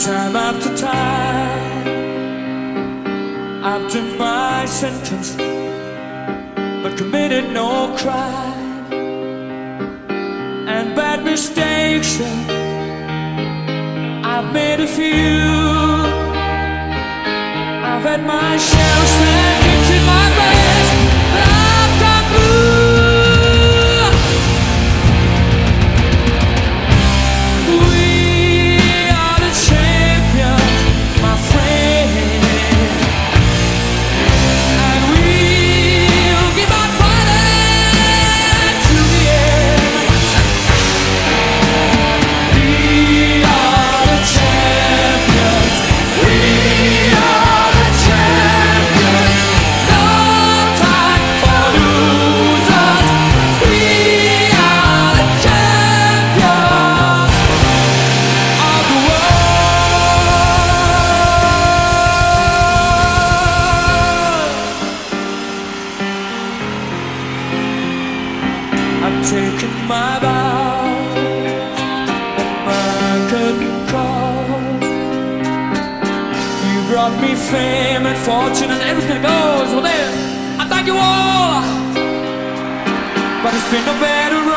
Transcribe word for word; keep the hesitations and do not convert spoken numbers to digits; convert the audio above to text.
Time after time, I've done my sentence, but committed no crime. And bad mistakes, I've made a few. I've had my share of sad kicks in my breast, but I've come through. I've taken my vows at my curtain call. You brought me fame and fortune and everything goes. Well then, I thank you all, but it's been no better